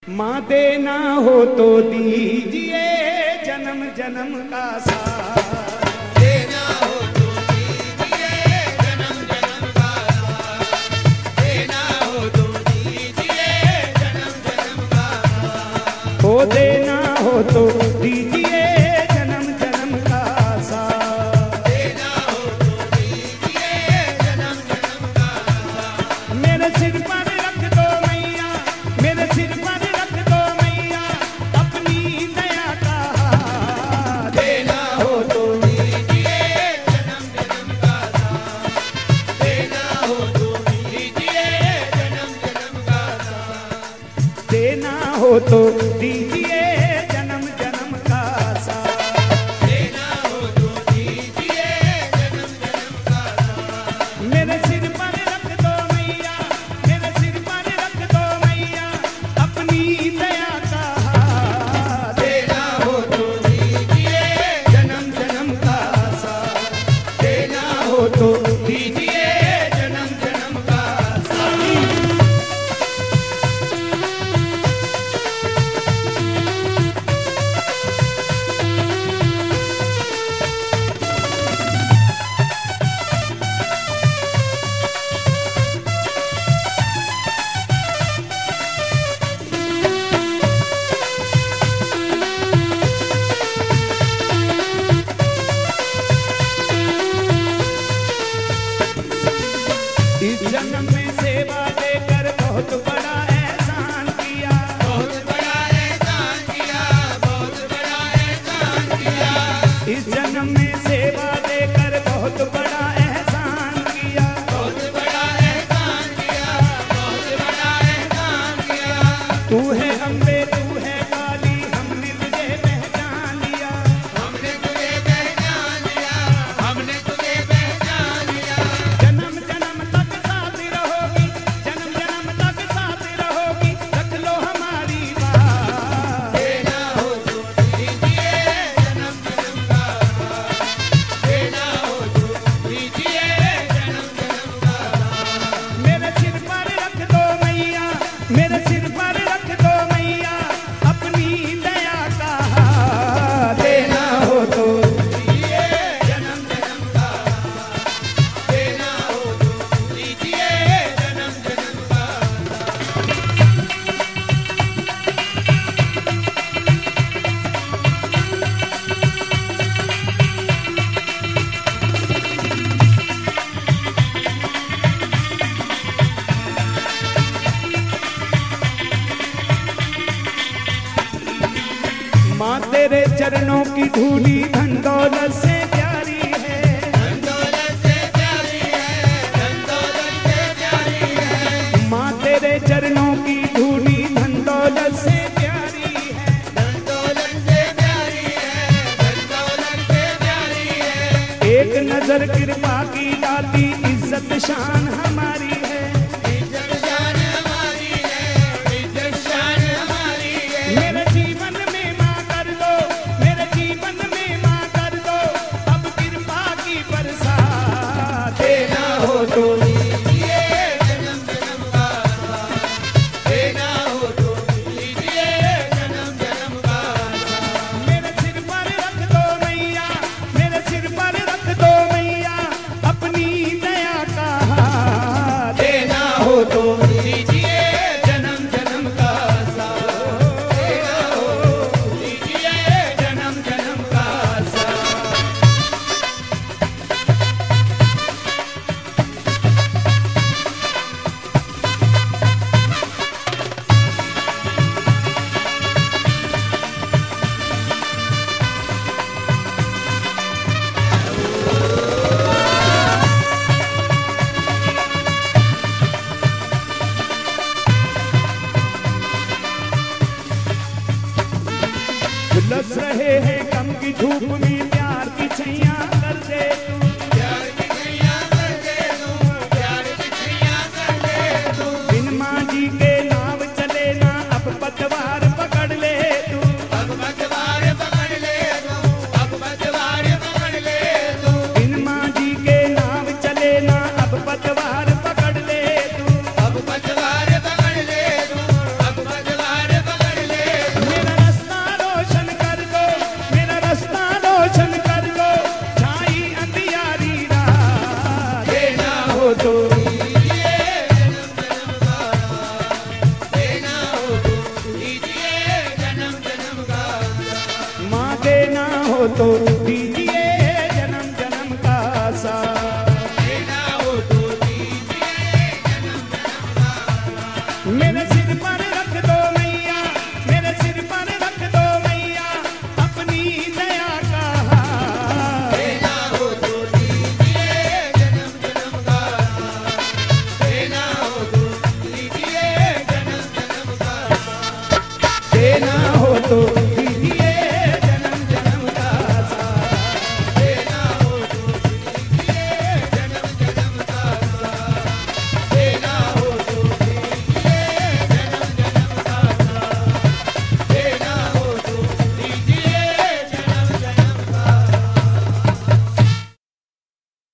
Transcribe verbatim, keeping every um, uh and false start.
माँ देना हो तो दीजिए जन्म जन्म का साथ, देना हो तो दीजिए जन्म जन्म का साथ, देना हो तो दीजिए जन्म जन्म का साथ, हो देना हो तो दीजिए जन्म जन्म का साथ, देना हो तो दीजिए जन्म जन्म का साथ, मेरे सिर पर रख दो मैया, मेरे सिर पर रख दो मैया अपनी दया का हाथ, देना हो तो दीजिए जन्म जन्म का साथ, देना हो तो दीजिए जन्म जन्म का साथ, देना हो तो दीजिए जन्म जन्म का साथ, देना हो तो दीजिए जन्म जन्म का साथ, मेरे सिर पर रख दो मैया, मेरे सिर पर रख दो मैया अपनी दया का हाथ, देना हो तो दीजिए जन्म जन्म का साथ, देना हो तो दीजिए जन्म जन्म का साथ। इस जन्म में सेवा देकर बहुत बड़ा एहसान किया, बहुत बड़ा एहसान किया, बहुत बड़ा एहसान किया, इस जन्म में सेवा देकर बहुत बड़ा एहसान किया, बहुत बड़ा एहसान किया, बहुत बड़ा एहसान किया, तू है अम्बे तू है काली हमने तुझे पहचान लिया, हमने तुझे पहचान लिया, हमने तुझे पहचान लिया, जन्म जन्म तक साथ रहोगी, जन्म जन्म तक साथ रहोगी, रख लो हमारी बात, देना हो तो दीजिए जन्म जन्म का साथ, देना हो तो दीजिए जन्म जन्म का साथ, मेरे सिर पर रख दो मैया, मेरे सिर पर रख दो मैया अपनी दया का हाथ, देना हो तो दीजिए जन्म जन्म का साथ, देना हो तो दीजिए जन्म जन्म का साथ। माँ तेरे चरणों की धूली धन दौलत से प्यारी है, धन दौलत से प्यारी है, धन दौलत से प्यारी है, माँ तेरे चरणों की धूली धन दौलत से प्यारी है, धन दौलत से प्यारी है, धन दौलत से प्यारी है, एक नजर कृपा की दाती इज्जत शान हमारी है, इज्जत शान हमारी है, इज्जत शान हमारी है, मेरे जीवन में माँ कर दो, मेरे जीवन में माँ कर दो अब कृपा की बरसात, देना हो तो दीजिए जन्म जन्म का साथ, देना हो तो दीजिए जन्म जन्म का साथ, मेरे सिर पर रख दो मैया, मेरे सिर पर रख दो मैया अपनी दया का हाथ, देना हो तो दीजिए जन्म जन्म का साथ, देना हो तो दीजिए जन्म जन्म का साथ। झुलस रहे हैं गम की धूप में प्यार की छैया कर दे तू, प्यार की छैया कर दे तू, प्यार की छैया कर दे तू, बिन माँ जी के नाव चले ना अब पतवार पकड़ ले तू, अब पतवार पकड़ ले तू, अब पतवार पकड़ ले तू, बिन माँ जी के नाव चले ना अब पतवार पकड़ ले तू, अब पतवार पकड़ ले तू, अब पतवार पकड़ हो तो दीजिए